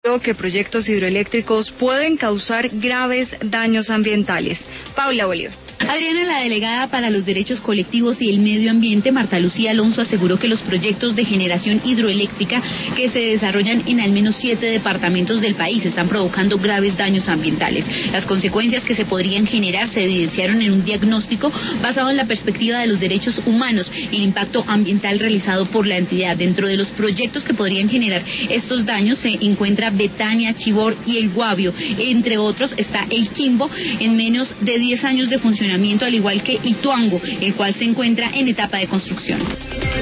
que proyectos hidroeléctricos pueden causar graves daños ambientales. Paula Bolívar. Adriana, la delegada para los derechos colectivos y el medio ambiente, Marta Lucía Alonso, aseguró que los proyectos de generación hidroeléctrica que se desarrollan en al menos 7 departamentos del país están provocando graves daños ambientales. Las consecuencias que se podrían generar se evidenciaron en un diagnóstico basado en la perspectiva de los derechos humanos y el impacto ambiental realizado por la entidad. Dentro de los proyectos que podrían generar estos daños se encuentra Betania, Chivor y El Guavio. Entre otros está El Quimbo, en menos de 10 años de funcionamiento, al igual que Ituango, el cual se encuentra en etapa de construcción.